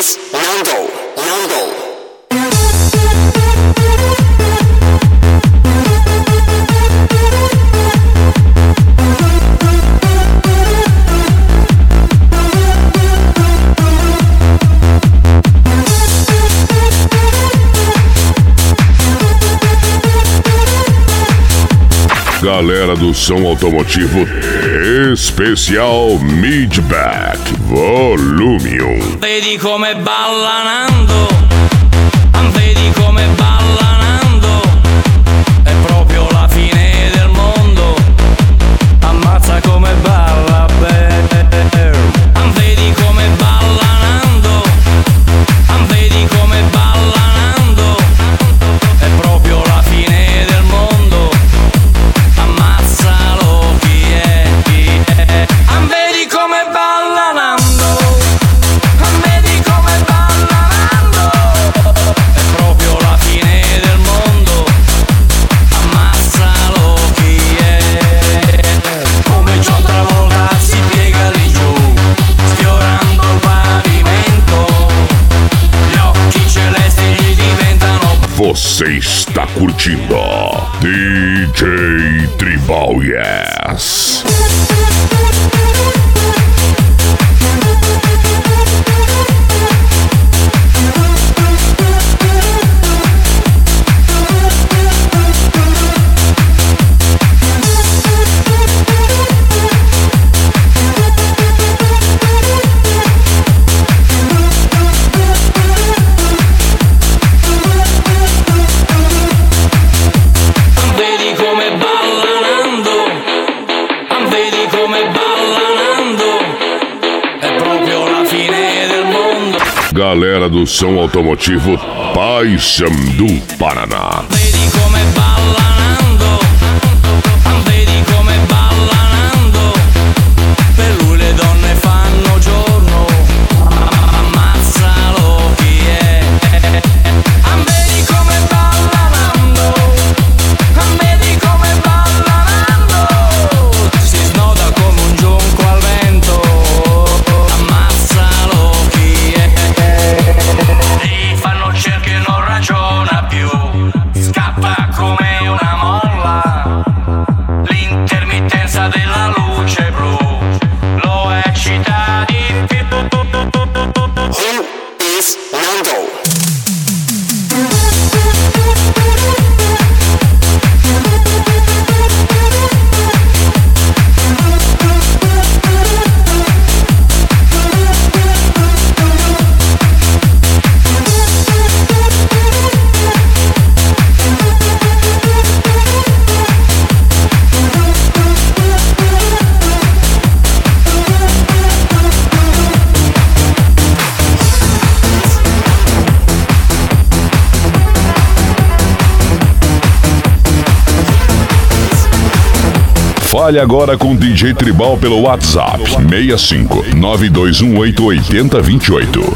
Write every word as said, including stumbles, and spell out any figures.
is Nando, Nando. Galera do som automotivo especial Midback Volume um. Vedi come balla Nando, vedi come balla Nando, è proprio la fine del mondo, ammazza come balla Bear. Vedi come balla Nando, vedi come balla Nando, è proprio la fine del mondo. Ammazzalo chi è, chi è. Vedi come balla Nando, vedi come balla Nando, è proprio la fine del mondo. Ammazzalo chi è. Come John Travolta si piega lì giù, sfiorando il pavimento, gli occhi celesti gli diventano. Você está curtindo D J Tribal Yes. Vedi come balla Nando, vedi come balla Nando, è proprio la fine del mondo. Galera do som automotivo Paissandu Paraná. Vedi come balla Nando, vedi come balla Nando, per lui le donne fanno giorno, ammazzalo chi è. Vedi come balla Nando, vedi come balla Nando, si snoda come un giunco al vento, ammazzalo chi è. Gli fanno cerchi e non ragiona più, scappa come una molla, l'intermittenza della luce blu lo eccita di più. Who is Nando? Fale agora com D J Tribal pelo WhatsApp seis cinco nove dois um oito oito zero dois oito.